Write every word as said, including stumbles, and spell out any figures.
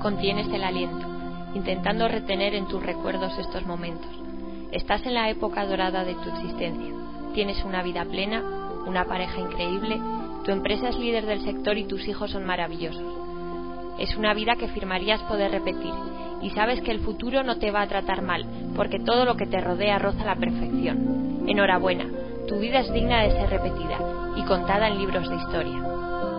Contienes el aliento, intentando retener en tus recuerdos estos momentos. Estás en la época dorada de tu existencia. Tienes una vida plena, una pareja increíble, tu empresa es líder del sector y tus hijos son maravillosos. Es una vida que firmarías poder repetir, y sabes que el futuro no te va a tratar mal, porque todo lo que te rodea roza la perfección. Enhorabuena, tu vida es digna de ser repetida y contada en libros de historia.